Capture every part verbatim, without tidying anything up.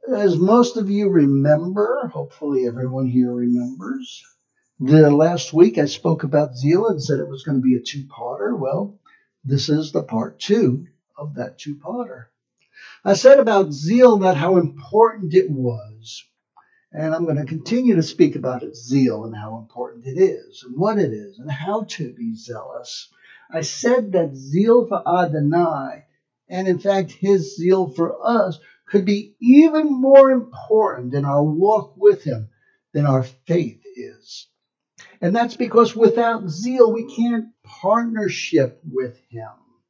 As most of you remember, hopefully everyone here remembers, the last week I spoke about zeal and said it was going to be a two-parter. Well, this is the part two of that two-parter. I said about zeal that how important it was, and I'm going to continue to speak about its zeal and how important it is, and what it is, and how to be zealous. I said that zeal for Adonai, and in fact his zeal for us, could be even more important in our walk with him than our faith is. And that's because without zeal, we can't partnership with him.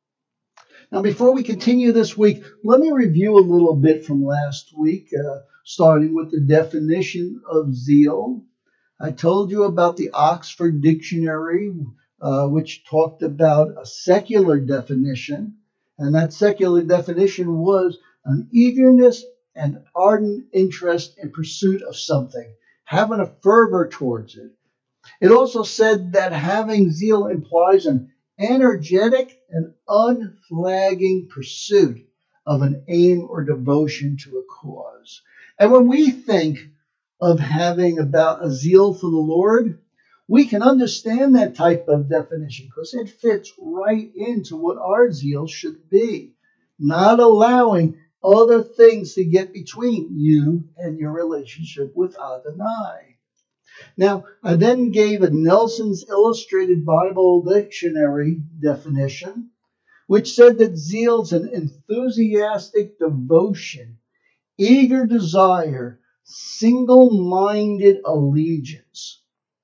Now, before we continue this week, let me review a little bit from last week, uh, starting with the definition of zeal. I told you about the Oxford Dictionary, uh, which talked about a secular definition, and that secular definition was an eagerness and ardent interest in pursuit of something, having a fervor towards it. It also said that having zeal implies an energetic and unflagging pursuit of an aim or devotion to a cause. And when we think of having about a zeal for the Lord, we can understand that type of definition because it fits right into what our zeal should be, not allowing other things to get between you and your relationship with Adonai. Now, I then gave a Nelson's Illustrated Bible Dictionary definition, which said that zeal is an enthusiastic devotion, eager desire, single-minded allegiance.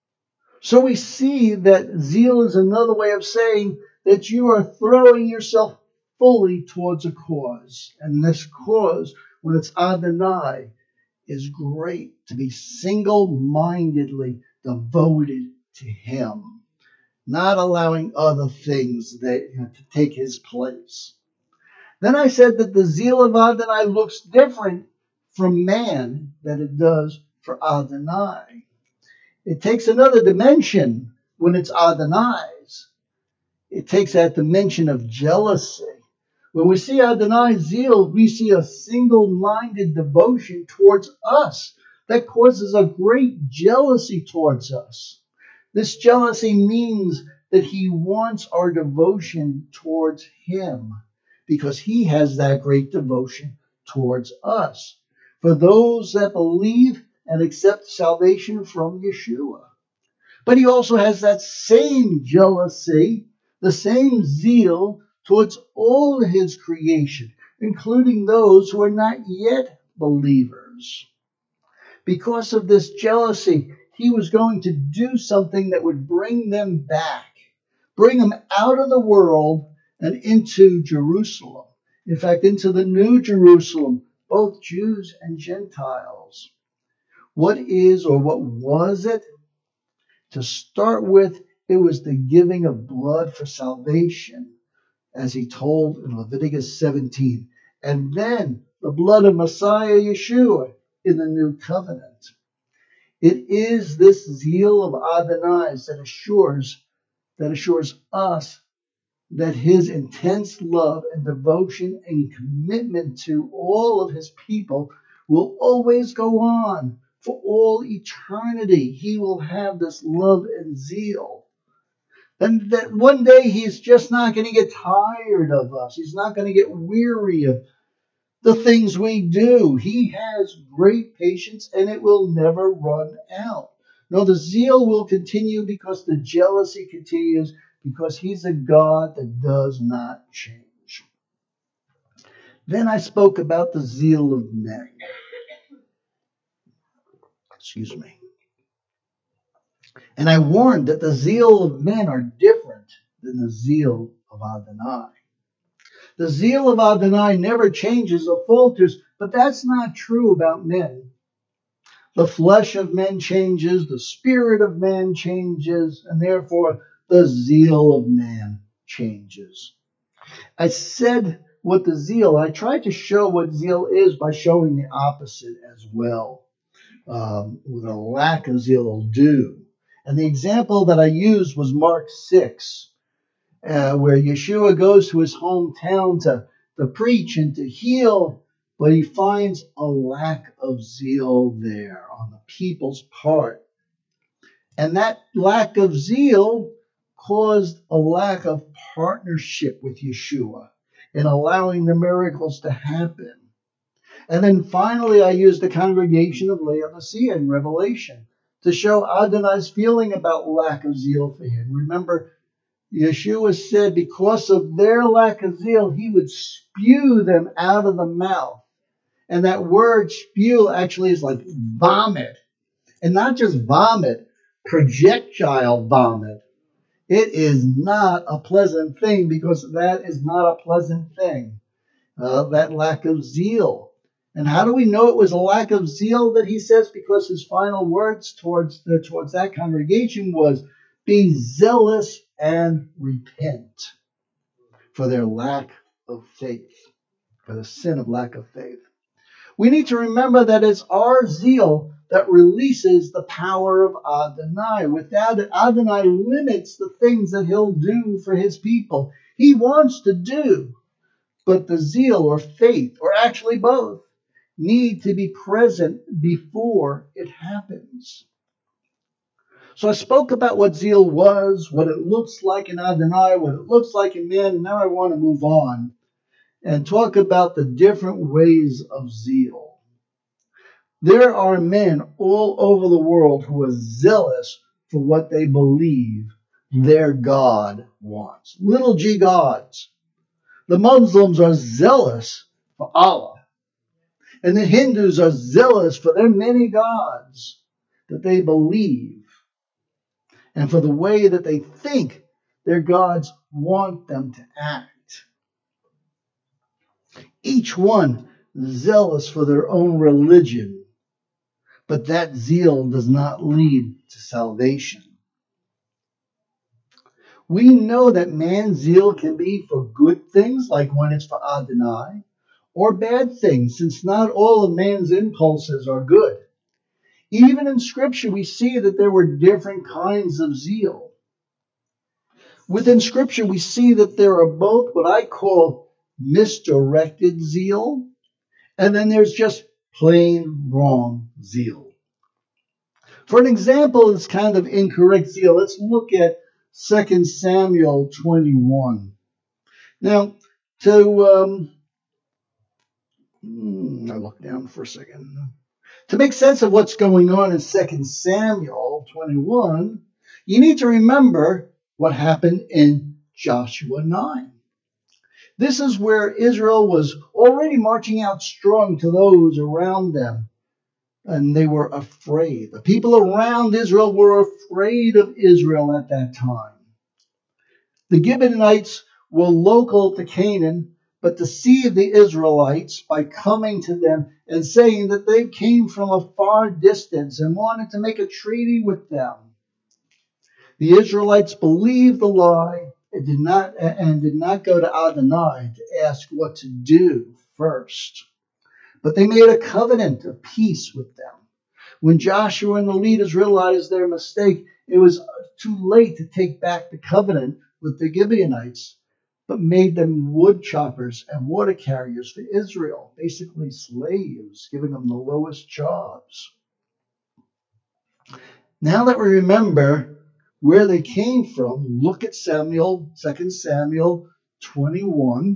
So we see that zeal is another way of saying that you are throwing yourself fully towards a cause. And this cause, when it's Adonai, is great to be single-mindedly devoted to him, not allowing other things that, you know, to take his place. Then I said that the zeal of Adonai looks different from man than it does for Adonai. It takes another dimension when it's Adonai's. It takes that dimension of jealousy. When we see Adonai's zeal, we see a single-minded devotion towards us that causes a great jealousy towards us. This jealousy means that he wants our devotion towards him because he has that great devotion towards us. For those that believe and accept salvation from Yeshua. But he also has that same jealousy, the same zeal towards all his creation, including those who are not yet believers. Because of this jealousy, he was going to do something that would bring them back, bring them out of the world and into Jerusalem. In fact, into the new Jerusalem, both Jews and Gentiles. What is or what was it? To start with, it was the giving of blood for salvation, as he told in Leviticus seventeen, and then the blood of Messiah Yeshua in the new covenant. It is this zeal of Adonai's that assures that assures us that his intense love and devotion and commitment to all of his people will always go on for all eternity. He will have this love and zeal. And that one day he's just not going to get tired of us. He's not going to get weary of the things we do. He has great patience and it will never run out. No, the zeal will continue because the jealousy continues because he's a God that does not change. Then I spoke about the zeal of men. Excuse me. And I warned that the zeal of men are different than the zeal of Adonai. The zeal of Adonai never changes or falters, but that's not true about men. The flesh of men changes, the spirit of man changes, and therefore the zeal of man changes. I said what the zeal, I tried to show what zeal is by showing the opposite as well. Um, with a lack of zeal will do. And the example that I used was Mark six, uh, where Yeshua goes to his hometown to, to preach and to heal, but he finds a lack of zeal there on the people's part. And that lack of zeal caused a lack of partnership with Yeshua in allowing the miracles to happen. And then finally, I used the congregation of Laodicea in Revelation to show Adonai's feeling about lack of zeal for him. Remember, Yeshua said because of their lack of zeal, he would spew them out of the mouth. And that word spew actually is like vomit. And not just vomit, projectile vomit. It is not a pleasant thing, because that is not a pleasant thing. Uh, that lack of zeal. And how do we know it was a lack of zeal that he says? Because his final words towards the, towards that congregation was, be zealous and repent for their lack of faith, for the sin of lack of faith. We need to remember that it's our zeal that releases the power of Adonai. Without it, Adonai limits the things that he'll do for his people. He wants to do, but the zeal or faith, or actually both, need to be present before it happens. So I spoke about what zeal was, what it looks like in Adonai, what it looks like in men, and now I want to move on and talk about the different ways of zeal. There are men all over the world who are zealous for what they believe their God wants. Little g gods. The Muslims are zealous for Allah. And the Hindus are zealous for their many gods that they believe, and for the way that they think their gods want them to act. Each one zealous for their own religion, but that zeal does not lead to salvation. We know that man's zeal can be for good things, like when it's for Adonai, or bad things, since not all of man's impulses are good. Even in Scripture, we see that there were different kinds of zeal. Within Scripture, we see that there are both what I call misdirected zeal, and then there's just plain wrong zeal. For an example of this kind of incorrect zeal, let's look at Second Samuel twenty-one. Now, to, um, I look down for a second. To make sense of what's going on in Second Samuel twenty-one, you need to remember what happened in Joshua nine. This is where Israel was already marching out strong to those around them, and they were afraid. The people around Israel were afraid of Israel at that time. The Gibeonites were local to Canaan, but deceived the Israelites by coming to them and saying that they came from a far distance and wanted to make a treaty with them. The Israelites believed the lie and did not, and did not go to Adonai to ask what to do first. But they made a covenant of peace with them. When Joshua and the leaders realized their mistake, it was too late to take back the covenant with the Gibeonites, but made them wood choppers and water carriers for Israel, basically slaves, giving them the lowest jobs. Now that we remember where they came from, look at Samuel, Second Samuel twenty-one.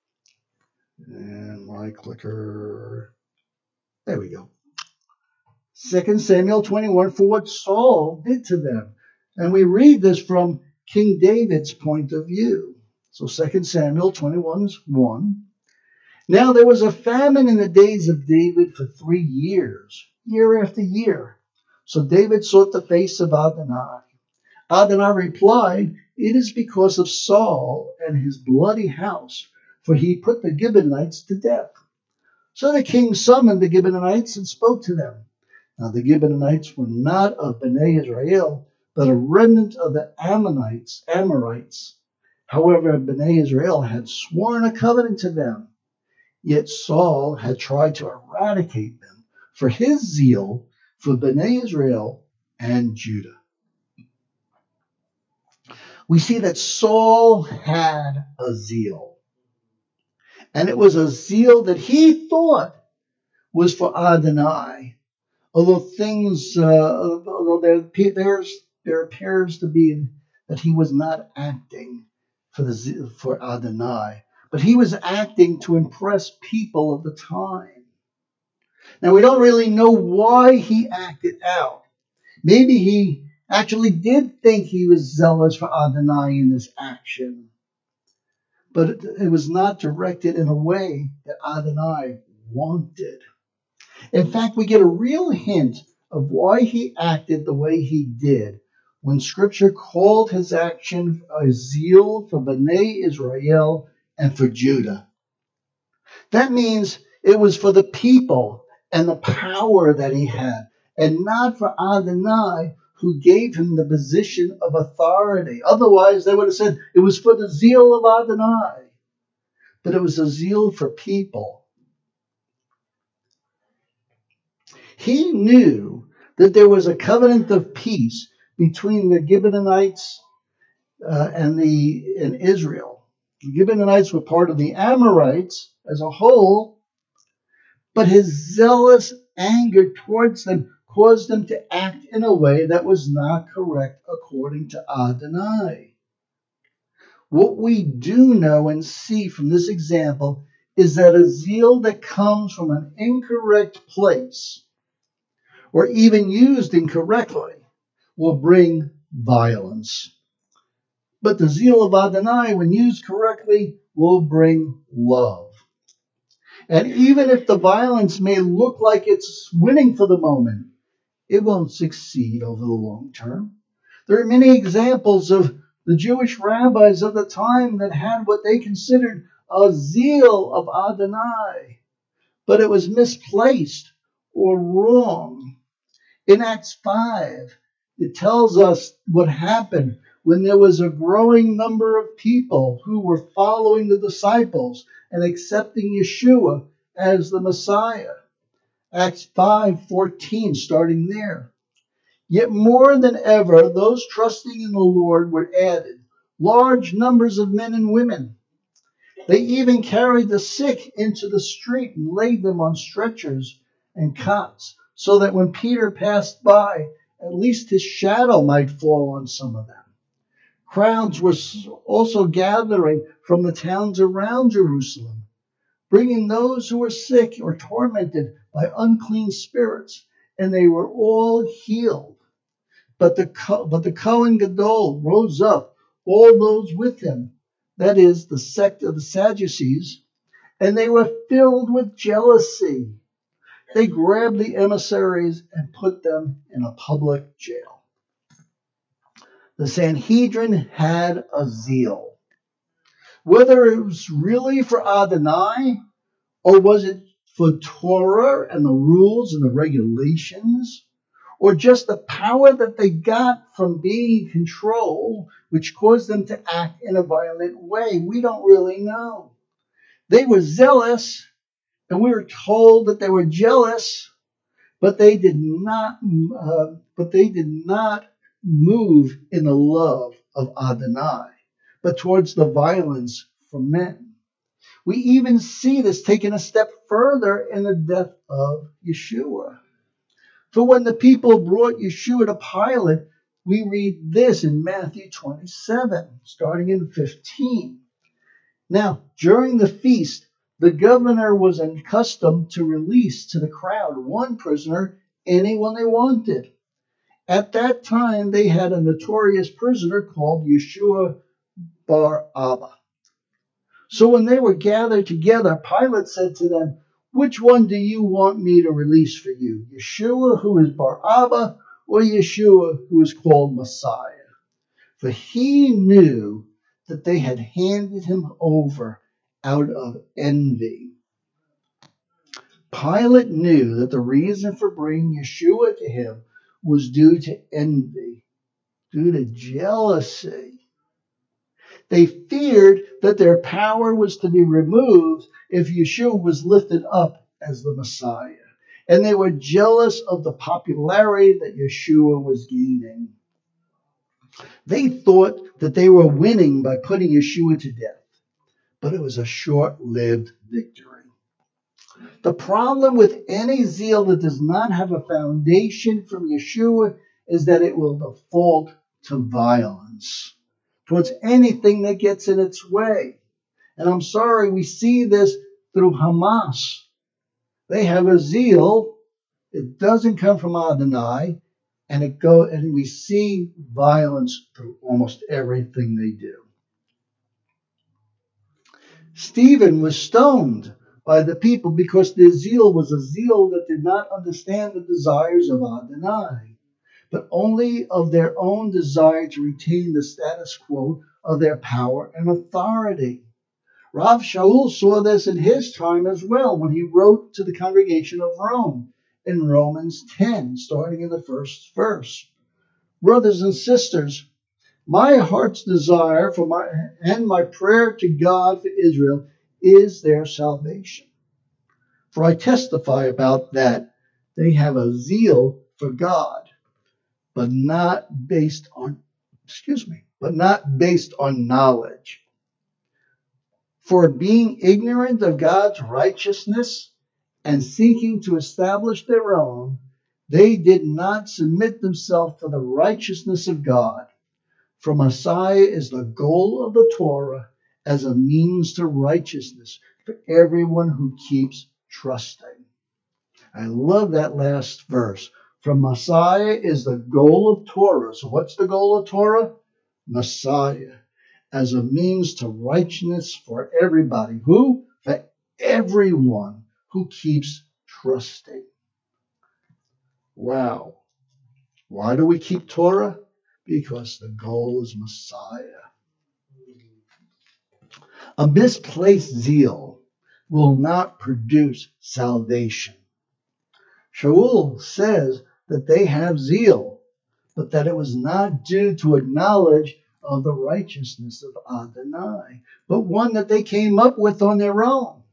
And my clicker, there we go. Second Samuel twenty-one, for what Saul did to them. And we read this from King David's point of view. So Second Samuel twenty-one, one. Now there was a famine in the days of David for three years, year after year. So David sought the face of Adonai. Adonai replied, it is because of Saul and his bloody house, for he put the Gibeonites to death. So the king summoned the Gibeonites and spoke to them. Now the Gibeonites were not of Bnei Israel, but a remnant of the Ammonites, Amorites. However, Bnei Israel had sworn a covenant to them. Yet Saul had tried to eradicate them for his zeal for Bnei Israel and Judah. We see that Saul had a zeal. And it was a zeal that he thought was for Adonai. Although things, uh, although there, there's, there appears to be that he was not acting for the for Adonai, but he was acting to impress people of the time. Now we don't really know why he acted out. Maybe he actually did think he was zealous for Adonai in this action, but it, it was not directed in a way that Adonai wanted. In fact, we get a real hint of why he acted the way he did when Scripture called his action a zeal for Bnei Israel and for Judah. That means it was for the people and the power that he had, and not for Adonai, who gave him the position of authority. Otherwise, they would have said it was for the zeal of Adonai, but it was a zeal for people. He knew that there was a covenant of peace between the Gibeonites uh, and the and Israel. The Gibeonites were part of the Amorites as a whole, but his zealous anger towards them caused them to act in a way that was not correct according to Adonai. What we do know and see from this example is that a zeal that comes from an incorrect place, or even used incorrectly, will bring violence. But the zeal of Adonai, when used correctly, will bring love. And even if the violence may look like it's winning for the moment, it won't succeed over the long term. There are many examples of the Jewish rabbis of the time that had what they considered a zeal of Adonai, but it was misplaced or wrong. In Acts five, it tells us what happened when there was a growing number of people who were following the disciples and accepting Yeshua as the Messiah. Acts five fourteen, starting there. Yet more than ever, those trusting in the Lord were added, large numbers of men and women. They even carried the sick into the street and laid them on stretchers and cots, so that when Peter passed by, at least his shadow might fall on some of them. Crowds were also gathering from the towns around Jerusalem, bringing those who were sick or tormented by unclean spirits, and they were all healed. But the, but the Kohen Gadol rose up, all those with him, that is, the sect of the Sadducees, and they were filled with jealousy. They grabbed the emissaries and put them in a public jail. The Sanhedrin had a zeal. Whether it was really for Adonai, or was it for Torah and the rules and the regulations, or just the power that they got from being in control, which caused them to act in a violent way, we don't really know. They were zealous, and we were told that they were jealous, but they did not. Uh, but they did not move in the love of Adonai, but towards the violence from men. We even see this taken a step further in the death of Yeshua. For when the people brought Yeshua to Pilate, we read this in Matthew twenty-seven, starting in fifteen. Now, during the feast, the governor was accustomed to release to the crowd one prisoner, anyone they wanted. At that time, they had a notorious prisoner called Yeshua bar Abba. So when they were gathered together, Pilate said to them, "Which one do you want me to release for you, Yeshua, who is bar Abba, or Yeshua, who is called Messiah?" For he knew that they had handed him over out of envy. Pilate knew that the reason for bringing Yeshua to him was due to envy, due to jealousy. They feared that their power was to be removed if Yeshua was lifted up as the Messiah. And they were jealous of the popularity that Yeshua was gaining. They thought that they were winning by putting Yeshua to death. but it was a short-lived victory. The problem with any zeal that does not have a foundation from Yeshua is that it will default to violence towards anything that gets in its way. And I'm sorry, we see this through Hamas. They have a zeal. It doesn't come from Adonai, and it go and we see violence through almost everything they do. Stephen was stoned by the people because their zeal was a zeal that did not understand the desires of Adonai, but only of their own desire to retain the status quo of their power and authority. Rav Shaul saw this in his time as well when he wrote to the congregation of Rome in Romans ten, starting in the first verse. Brothers and sisters, my heart's desire for my and my prayer to God for Israel is their salvation. For I testify about that they have a zeal for God, but not based on, excuse me, but not based on knowledge. For being ignorant of God's righteousness and seeking to establish their own, they did not submit themselves to the righteousness of God. For Messiah is the goal of the Torah as a means to righteousness for everyone who keeps trusting. I love that last verse. For Messiah is the goal of Torah. So what's the goal of Torah? Messiah as a means to righteousness for everybody. Who? For everyone who keeps trusting. Wow. Why do we keep Torah? Because the goal is Messiah. A misplaced zeal will not produce salvation. Shaul says that they have zeal, but that it was not due to a knowledge of the righteousness of Adonai, but one that they came up with on their own.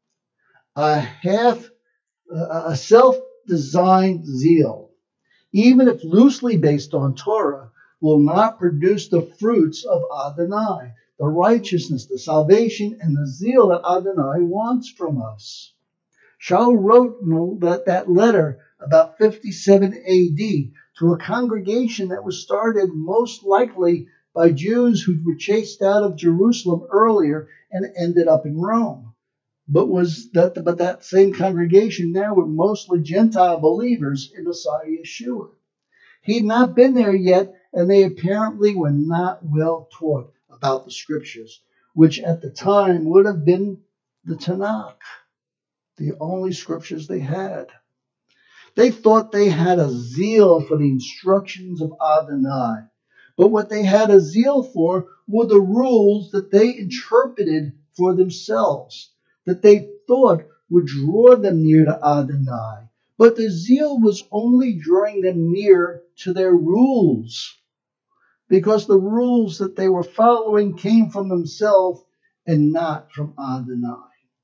A half, a self-designed zeal, even if loosely based on Torah, will not produce the fruits of Adonai, the righteousness, the salvation, and the zeal that Adonai wants from us. Shaul wrote that, that letter about fifty-seven A D to a congregation that was started most likely by Jews who were chased out of Jerusalem earlier and ended up in Rome. But was that but that same congregation now were mostly Gentile believers in Messiah Yeshua. He had not been there yet, and they apparently were not well taught about the scriptures, which at the time would have been the Tanakh, the only scriptures they had. They thought they had a zeal for the instructions of Adonai, but what they had a zeal for were the rules that they interpreted for themselves, that they thought would draw them near to Adonai. But the zeal was only drawing them near to their rules, because the rules that they were following came from themselves and not from Adonai.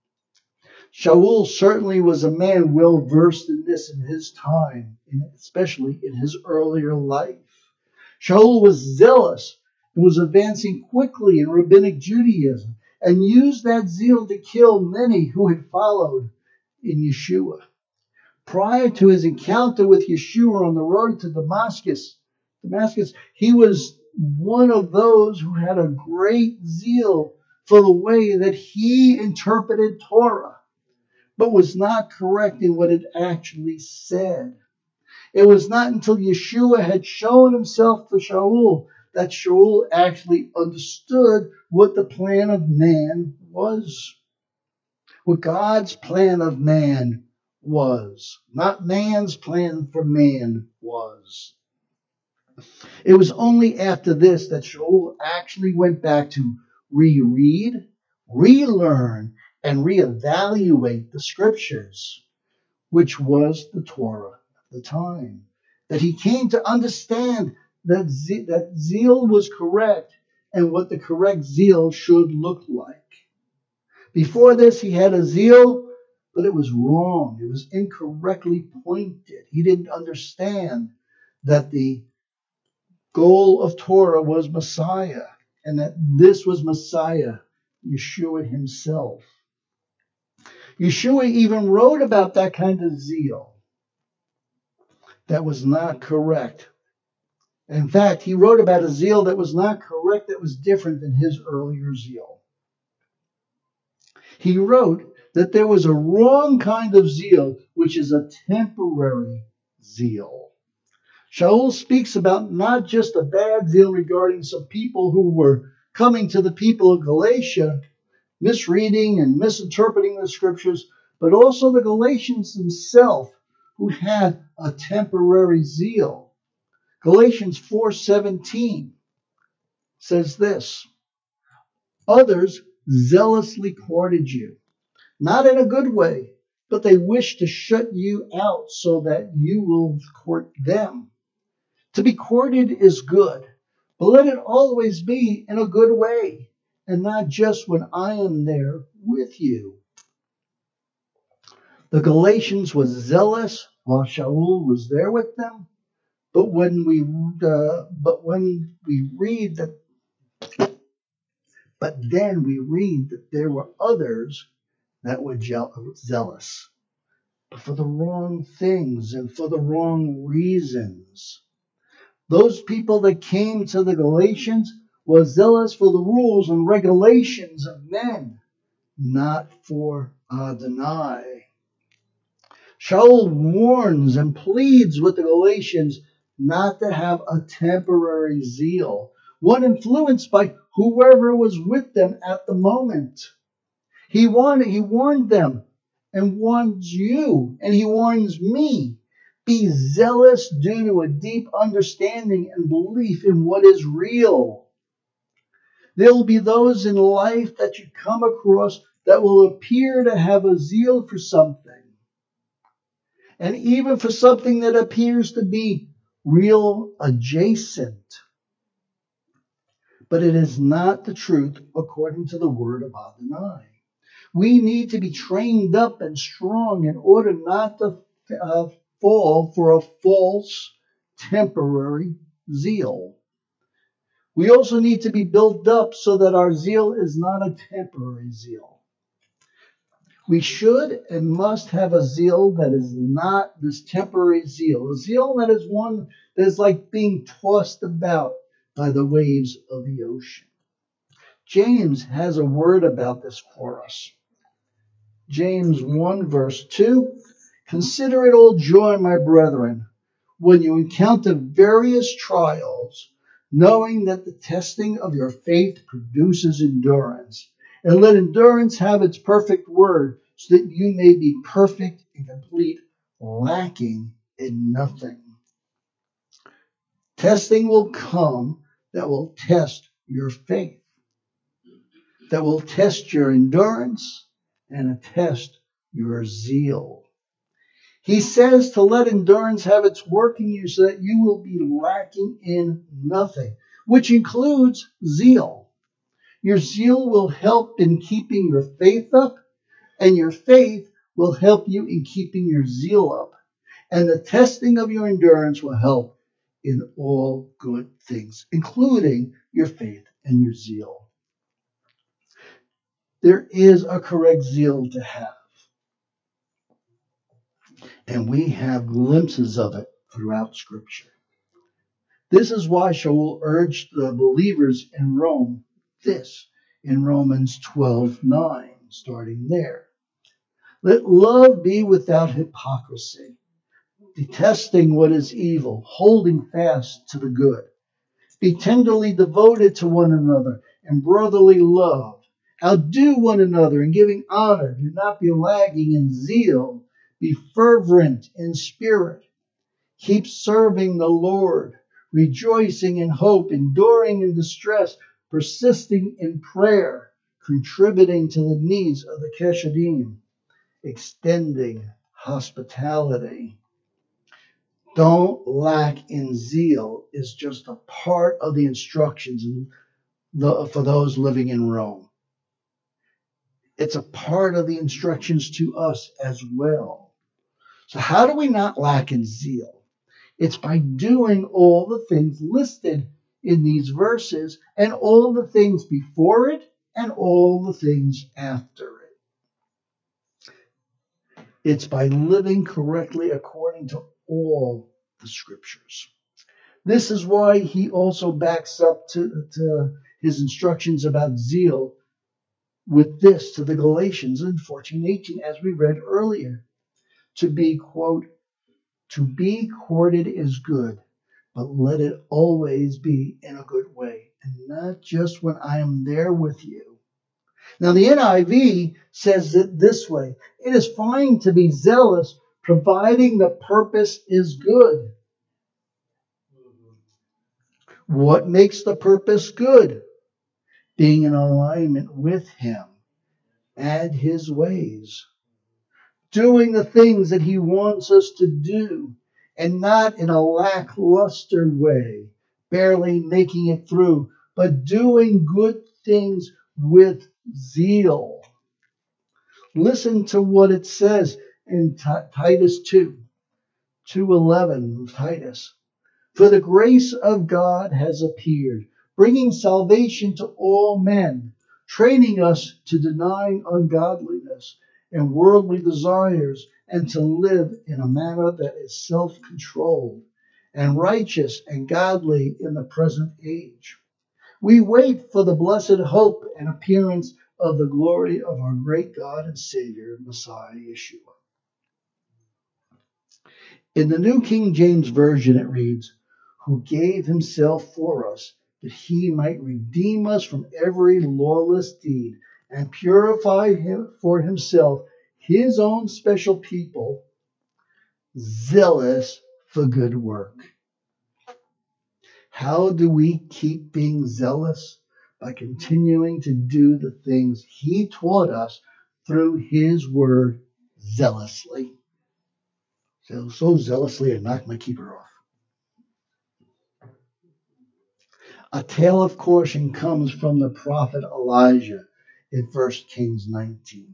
Shaul certainly was a man well versed in this in his time, especially in his earlier life. Shaul was zealous and was advancing quickly in rabbinic Judaism and used that zeal to kill many who had followed in Yeshua. Prior to his encounter with Yeshua on the road to Damascus, Damascus, he was one of those who had a great zeal for the way that he interpreted Torah, but was not correct in what it actually said. It was not until Yeshua had shown himself to Shaul that Shaul actually understood what the plan of man was. What God's plan of man was. Not man's plan for man was. It was only after this that Shaul actually went back to reread, relearn, and reevaluate the scriptures, which was the Torah at the time. That he came to understand that, ze- that zeal was correct and what the correct zeal should look like. Before this, he had a zeal, but it was wrong. It was incorrectly pointed. He didn't understand that the goal of Torah was Messiah, and that this was Messiah, Yeshua himself. Yeshua even wrote about that kind of zeal that was not correct. In fact, he wrote about a zeal that was not correct, that was different than his earlier zeal. He wrote that there was a wrong kind of zeal, which is a temporary zeal. Shaul speaks about not just a bad zeal regarding some people who were coming to the people of Galatia, misreading and misinterpreting the scriptures, but also the Galatians themselves who had a temporary zeal. Galatians four seventeen says this, others zealously courted you, not in a good way, but they wish to shut you out so that you will court them. To be courted is good, but let it always be in a good way, and not just when I am there with you. The Galatians was zealous while Shaul was there with them, but when we uh, but when we read that, but then we read that there were others that were zealous, but for the wrong things and for the wrong reasons. Those people that came to the Galatians were zealous for the rules and regulations of men, not for Adonai. Shaul warns and pleads with the Galatians not to have a temporary zeal, one influenced by whoever was with them at the moment. He warned, he warned them and warns you, and he warns me. Be zealous due to a deep understanding and belief in what is real. There will be those in life that you come across that will appear to have a zeal for something, and even for something that appears to be real adjacent. But it is not the truth according to the word of Adonai. We need to be trained up and strong in order not to uh, fall for a false, temporary zeal. We also need to be built up so that our zeal is not a temporary zeal. We should and must have a zeal that is not this temporary zeal, a zeal that is one that is like being tossed about by the waves of the ocean. James has a word about this for us. James one verse two, consider it all joy, my brethren, when you encounter various trials, knowing that the testing of your faith produces endurance. And let endurance have its perfect word, so that you may be perfect and complete, lacking in nothing. Testing will come that will test your faith, that will test your endurance, and test your zeal. He says to let endurance have its work in you so that you will be lacking in nothing, which includes zeal. Your zeal will help in keeping your faith up, and your faith will help you in keeping your zeal up. And the testing of your endurance will help in all good things, including your faith and your zeal. There is a correct zeal to have, and we have glimpses of it throughout Scripture. This is why Shaul urged the believers in Rome this in Romans twelve nine, starting there. Let love be without hypocrisy, detesting what is evil, holding fast to the good. Be tenderly devoted to one another in brotherly love. Outdo one another in giving honor. Do not be lagging in zeal. Be fervent in spirit. Keep serving the Lord, rejoicing in hope, enduring in distress, persisting in prayer, contributing to the needs of the Keshadim, extending hospitality. Don't lack in zeal is just a part of the instructions for those living in Rome. It's a part of the instructions to us as well. So how do we not lack in zeal? It's by doing all the things listed in these verses and all the things before it and all the things after it. It's by living correctly according to all the scriptures. This is why he also backs up to, to his instructions about zeal with this to the Galatians in fourteen eighteen, as we read earlier. To be, quote, to be courted is good, but let it always be in a good way, and not just when I am there with you. Now, the N I V says it this way: it is fine to be zealous, providing the purpose is good. What makes the purpose good? Being in alignment with Him and His ways. Doing the things that He wants us to do, and not in a lackluster way, barely making it through, but doing good things with zeal. Listen to what it says in Titus two, two eleven, Titus. For the grace of God has appeared, bringing salvation to all men, training us to deny ungodliness and worldly desires, and to live in a manner that is self-controlled and righteous and godly in the present age. We wait for the blessed hope and appearance of the glory of our great God and Savior, Messiah Yeshua. In the New King James Version it reads, who gave himself for us, that he might redeem us from every lawless deed, and purify him for himself his own special people, zealous for good work. How do we keep being zealous? By continuing to do the things he taught us through his word zealously. So, so zealously I knocked my keeper off. A tale of caution comes from the prophet Elijah in First Kings nineteen.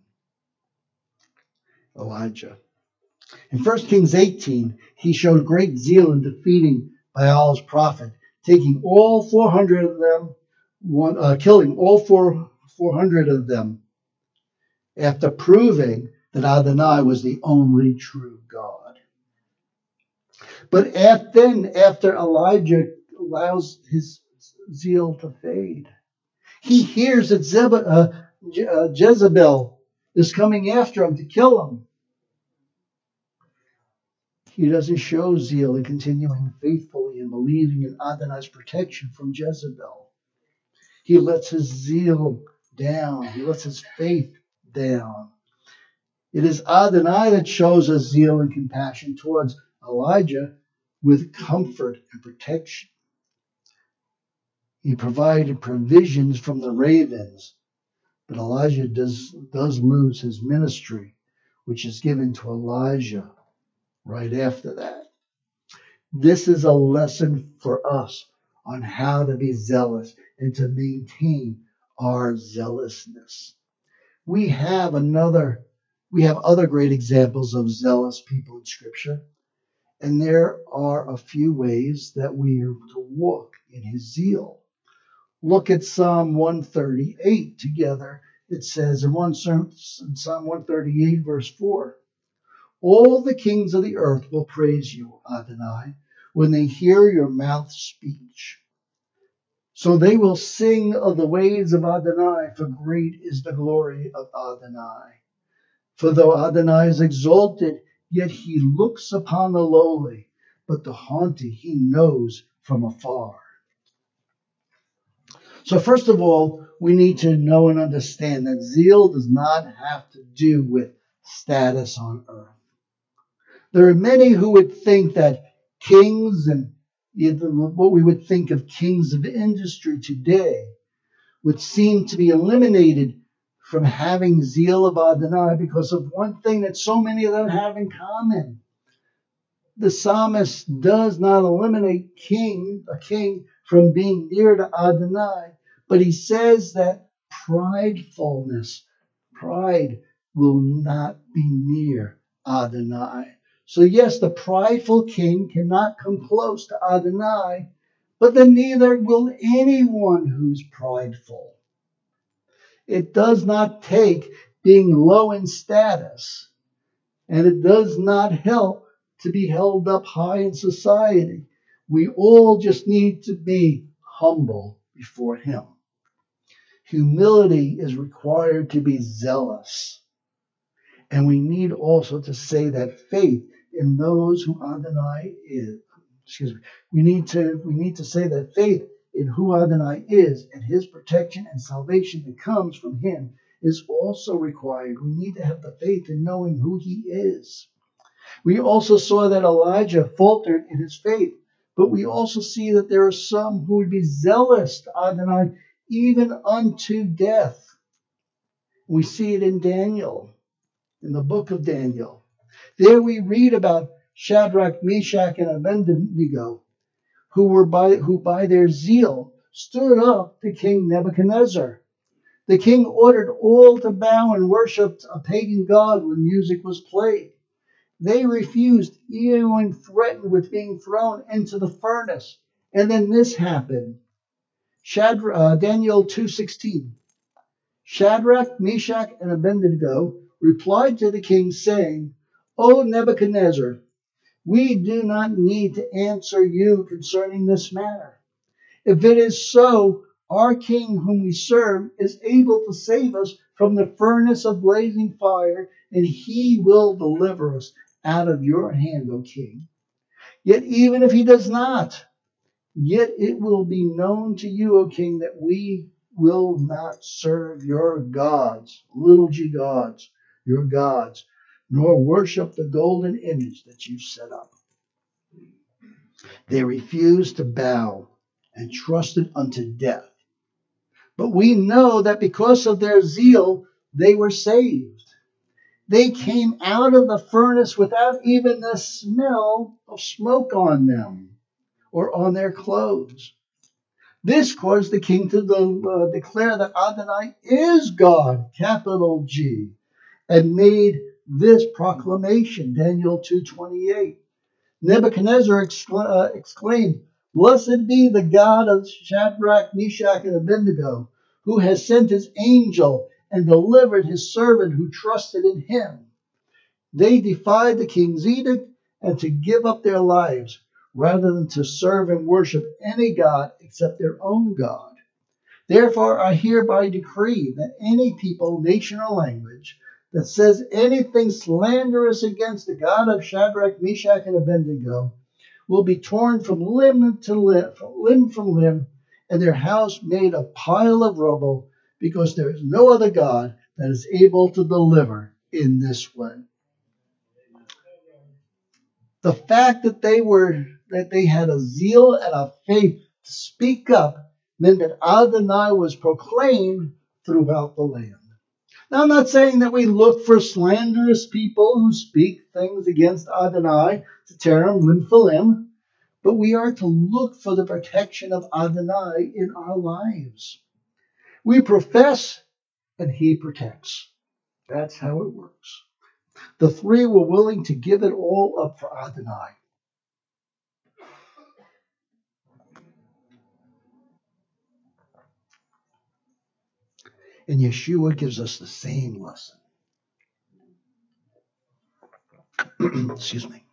Elijah. In First Kings eighteen, he showed great zeal in defeating Baal's prophet, taking all four hundred of them, one, uh, killing all four, 400 of them, after proving that Adonai was the only true God. But after, then, after Elijah allows his zeal to fade, he hears that Zeb, uh, Je- uh, Jezebel is coming after him to kill him. He doesn't show zeal in continuing faithfully and believing in Adonai's protection from Jezebel. He lets his zeal down. He lets his faith down. It is Adonai that shows us zeal and compassion towards Elijah with comfort and protection. He provided provisions from the ravens, but Elijah does, does lose his ministry, which is given to Elijah right after that. This is a lesson for us on how to be zealous and to maintain our zealousness. We have another, we have other great examples of zealous people in Scripture, and there are a few ways that we are to walk in his zeal. Look at Psalm one thirty-eight together. It says in, one, in Psalm one thirty-eight, verse four, all the kings of the earth will praise you, Adonai, when they hear your mouth speech. So they will sing of the ways of Adonai, for great is the glory of Adonai. For though Adonai is exalted, yet he looks upon the lowly, but the haughty he knows from afar. So first of all, we need to know and understand that zeal does not have to do with status on earth. There are many who would think that kings and what we would think of kings of industry today would seem to be eliminated from having zeal of Adonai because of one thing that so many of them have in common. The psalmist does not eliminate king, a king from being near to Adonai, but he says that pridefulness, pride will not be near Adonai. So yes, the prideful king cannot come close to Adonai, but then neither will anyone who's prideful. It does not take being low in status, and it does not help to be held up high in society. We all just need to be humble before Him. Humility is required to be zealous. And we need also to say that faith in those who Adonai is. Excuse me. We need to we need to say that faith in who Adonai is and His protection and salvation that comes from Him is also required. We need to have the faith in knowing who He is. We also saw that Elijah faltered in his faith, but we also see that there are some who would be zealous to Adonai even unto death. We see it in Daniel, in the book of Daniel. There we read about Shadrach, Meshach, and Abednego, who were by who by their zeal stood up to King Nebuchadnezzar. The king ordered all to bow and worship a pagan god when music was played. They refused, even when threatened with being thrown into the furnace. And then this happened. Shadrach, uh, Daniel two sixteen. Shadrach, Meshach, and Abednego replied to the king, saying, O Nebuchadnezzar, we do not need to answer you concerning this matter. If it is so, our king whom we serve is able to save us from the furnace of blazing fire, and he will deliver us out of your hand, O king. Yet even if he does not, yet it will be known to you, O king, that we will not serve your gods, little g gods, your gods, nor worship the golden image that you set up. They refused to bow and trusted unto death. But we know that because of their zeal, they were saved. They came out of the furnace without even the smell of smoke on them or on their clothes. This caused the king to uh, declare that Adonai is God, capital G, and made this proclamation, Daniel two twenty-eight. Nebuchadnezzar excla- uh, exclaimed, Blessed be the God of Shadrach, Meshach, and Abednego, who has sent his angel and delivered his servant who trusted in him. They defied the king's edict and to give up their lives, rather than to serve and worship any god except their own God. Therefore, I hereby decree that any people, nation, or language that says anything slanderous against the God of Shadrach, Meshach, and Abednego will be torn from limb to limb, from limb from limb, and their house made a pile of rubble, because there is no other God that is able to deliver in this way. The fact that they were that they had a zeal and a faith to speak up meant that Adonai was proclaimed throughout the land. Now, I'm not saying that we look for slanderous people who speak things against Adonai to tear him limb for limb, but we are to look for the protection of Adonai in our lives. We profess, and he protects. That's how it works. The three were willing to give it all up for Adonai. And Yeshua gives us the same lesson. Excuse me.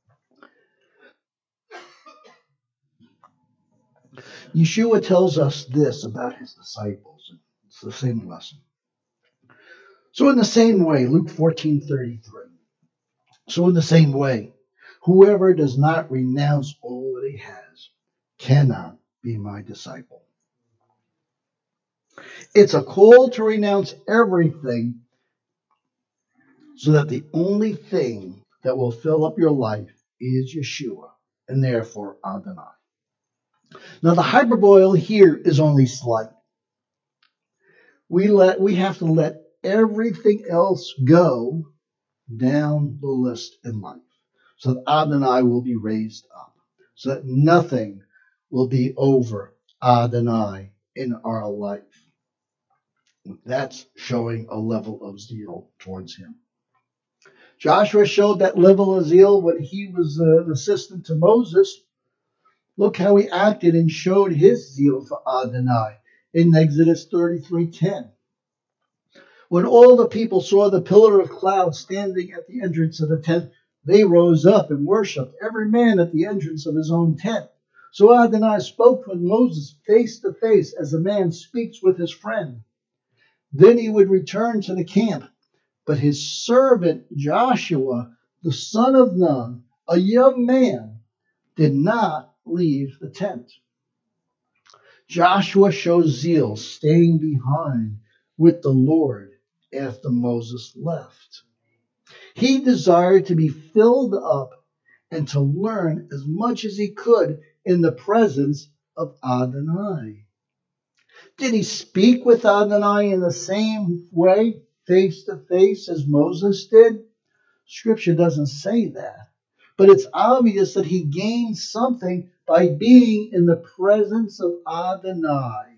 Yeshua tells us this about his disciples. It's the same lesson. So in the same way, Luke fourteen thirty-three. So in the same way, whoever does not renounce all that he has cannot be my disciple. It's a call to renounce everything so that the only thing that will fill up your life is Yeshua, and therefore Adonai. Now the hyperbole here is only slight. We let we have to let everything else go down the list in life, so that Adonai will be raised up, so that nothing will be over Adonai in our life. That's showing a level of zeal towards him. Joshua showed that level of zeal when he was uh, an assistant to Moses. Look how he acted and showed his zeal for Adonai in Exodus thirty-three ten. When all the people saw the pillar of cloud standing at the entrance of the tent, they rose up and worshipped, every man at the entrance of his own tent. So Adonai spoke with Moses face to face as a man speaks with his friend. Then he would return to the camp. But his servant Joshua, the son of Nun, a young man, did not leave the tent. Joshua shows zeal, staying behind with the Lord after Moses left. He desired to be filled up and to learn as much as he could in the presence of Adonai. Did he speak with Adonai in the same way, face to face, as Moses did? Scripture doesn't say that. But it's obvious that he gained something by being in the presence of Adonai.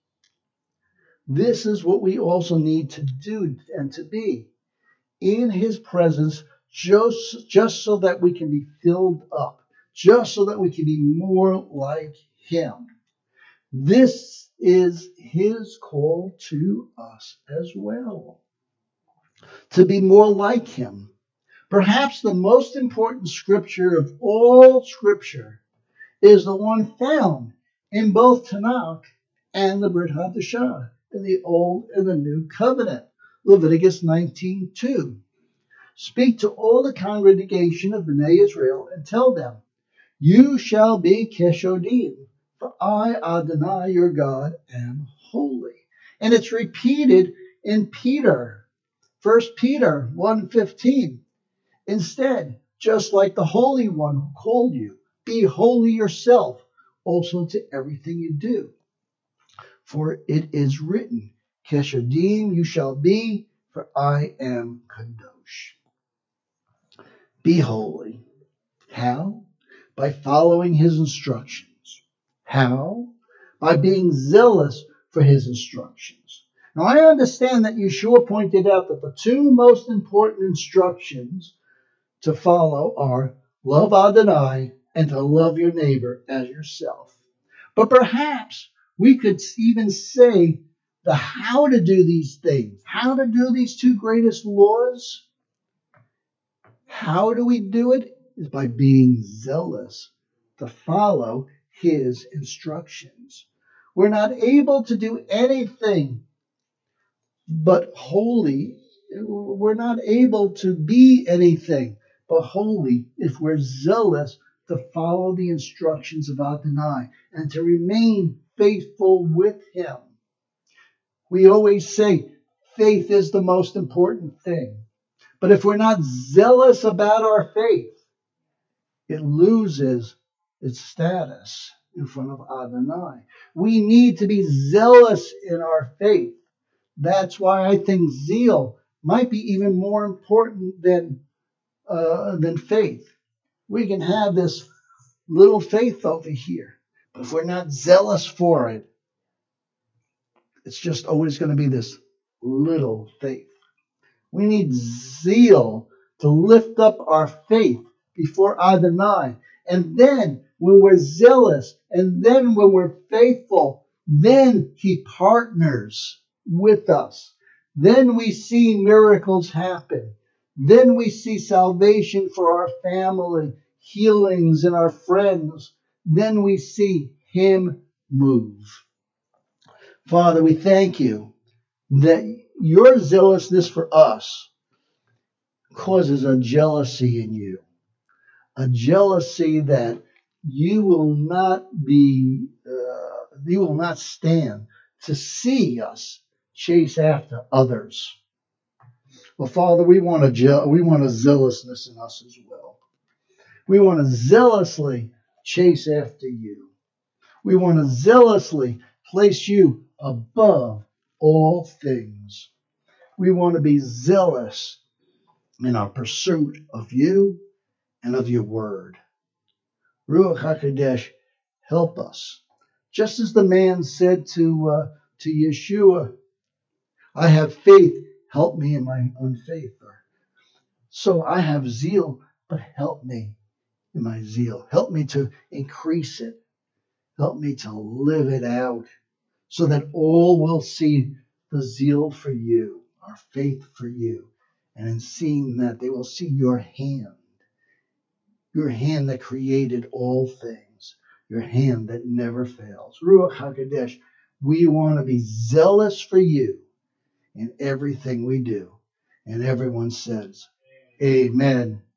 This is what we also need to do and to be in his presence, just, just so that we can be filled up, just so that we can be more like him. This is his call to us as well, to be more like him. Perhaps the most important scripture of all scripture is the one found in both Tanakh and the Brit Hadashah, in the Old and the New Covenant. Leviticus nineteen two. Speak to all the congregation of Bnei Israel and tell them, you shall be Keshodim, for I, Adonai, your God, am holy. And it's repeated in Peter, First Peter one fifteen. Instead, just like the Holy One who called you, be holy yourself also to everything you do. For it is written, Keshodim you shall be, for I am Kadosh. Be holy. How? By following his instructions. How? By being zealous for his instructions. Now I understand that Yeshua pointed out that the two most important instructions to follow are love Adonai and to love your neighbor as yourself. But perhaps we could even say the how to do these things, how to do these two greatest laws. How do we do it? Is by being zealous to follow his instructions. We're not able to do anything but holy. We're not able to be anything but holy if we're zealous to follow the instructions of Adonai and to remain faithful with him. We always say faith is the most important thing. But if we're not zealous about our faith, it loses its status in front of Adonai. We need to be zealous in our faith. That's why I think zeal might be even more important than uh, than faith. We can have this little faith over here, but if we're not zealous for it, it's just always going to be this little faith. We need zeal to lift up our faith before Adonai. And then when we're zealous, and then when we're faithful, then he partners with us. Then we see miracles happen. Then we see salvation for our family, healings in our friends. Then we see him move. Father, we thank you that your zealousness for us causes a jealousy in you. A jealousy that you will not be, uh, you will not stand to see us chase after others. Well, Father, we want a je- we want a zealousness in us as well. We want to zealously chase after you. We want to zealously place you above all things. We want to be zealous in our pursuit of you and of your word. Ruach HaKodesh, help us. Just as the man said to, uh, to Yeshua, I have faith, help me in my unfaith. So I have zeal, but help me in my zeal. Help me to increase it. Help me to live it out so that all will see the zeal for you. our faith for you. And in seeing that, they will see your hand, your hand that created all things, your hand that never fails. Ruach HaKodesh, we want to be zealous for you in everything we do. And everyone says, Amen.